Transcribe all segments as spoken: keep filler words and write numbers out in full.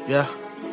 Yeah.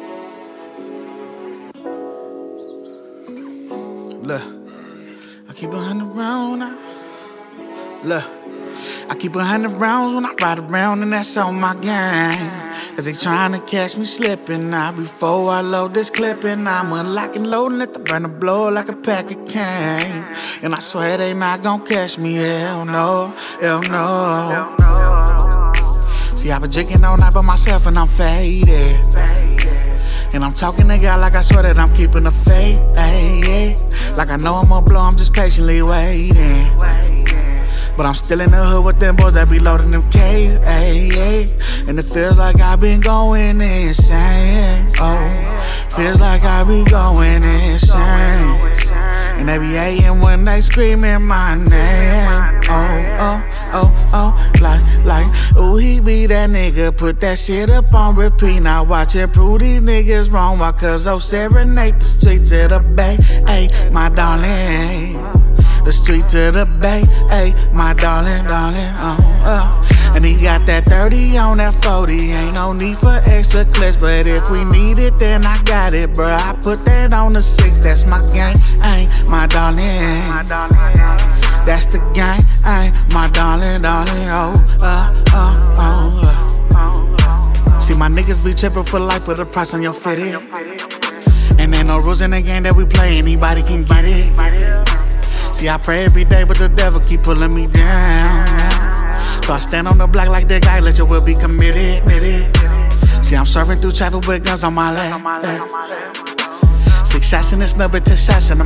Look, I keep a hundred rounds now. Look, I keep a hundred rounds when I ride around, and that's on my game. Cause they trying to catch me slipping now. Before I load this clip, and I'm unlock and load and let the burner blow like a pack of cane. And I swear they not gon' catch me, hell no, hell no. See, I been drinking all night by myself and I'm faded. And I'm talking to God like I swear that I'm keeping the faith. Ay, ay. Like I know I'm gonna blow, I'm just patiently waiting. But I'm still in the hood with them boys that be loading them K's. Ay, ay. And it feels like I've been going insane. Oh, feels like I be going insane. And they be hating when they screaming my name. Oh, oh, oh, oh, like, like, ooh, he be that nigga, put that shit up on repeat. Now watch it prove these niggas wrong. Why? Cause oh, serenade the streets to the bay, ayy, my darling. The street to the bay, ayy, my darling, darling, oh, oh. And he got that thirty on that forty, ain't no need for extra clips. But if we need it, then I got it, bruh. I put that on the six, that's my gang, ayy, my darling. That's the gang, ayy, my darling, darling, oh, uh, uh, oh, uh. See, my niggas be trippin' for life, put a price on your fitted. And ain't no rules in the game that we play, anybody can get it. See, I pray every day, but the devil keep pulling me down. So I stand on the block like that guy, let your will be committed. See, I'm serving through traffic with guns on my lap. Six shots in this number, ten shots in the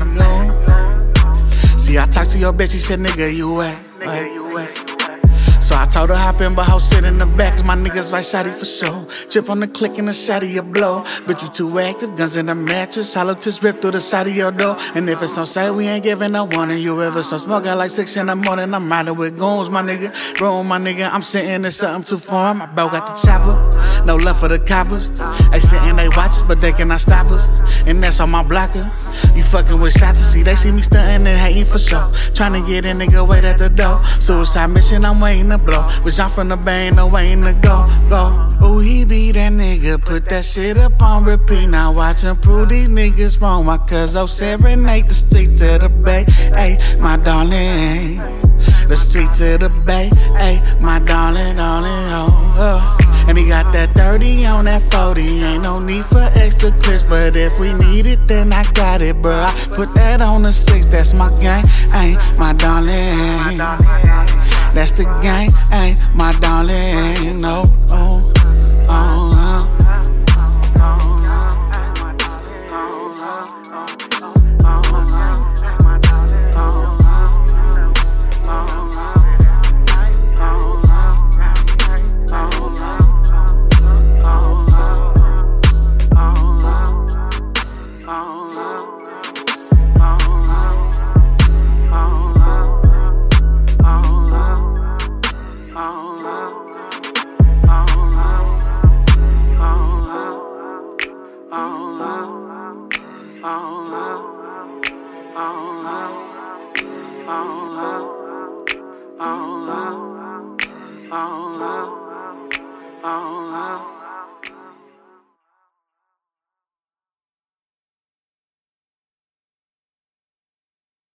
mag. See, I talked to your bitch, she said, nigga, you wet. So I told her hop in, but hoe sit in the back, cause my niggas right shotty for sure. Chip on the click and the shot of your blow. Bitch, you too active, guns in the mattress, hollow tips ripped through the side of your door. And if it's on site, we ain't giving no warning. You ever smell smoke at like six in the morning, I'm riding with goons, my nigga. Roll my nigga, I'm sitting in something too foreign. My bro got the chopper, no love for the coppers. They sitting, they watch us, but they cannot stop us. And that's on my blocker. You fucking with shots to see, they see me stunting and hating for sure. Trying to get in, nigga, wait at the door. Suicide mission, I'm waiting to blow. Wish I'm from the bay, no waiting to go, go. Ooh, he be that nigga, put that shit up on repeat. Now watch him prove these niggas wrong. Why? Cause oh, serenade the street to the bay, ayy, my darling. The street to the bay, ayy, my darling, darling, oh, oh. And he got that thirty on that forty, ain't no need for extra clips. But if we need it, then I got it, bruh. I put that on the six, that's my gang, ayy, my darling. That's the gang, ayy, my darling, no, oh, oh, oh. Oh,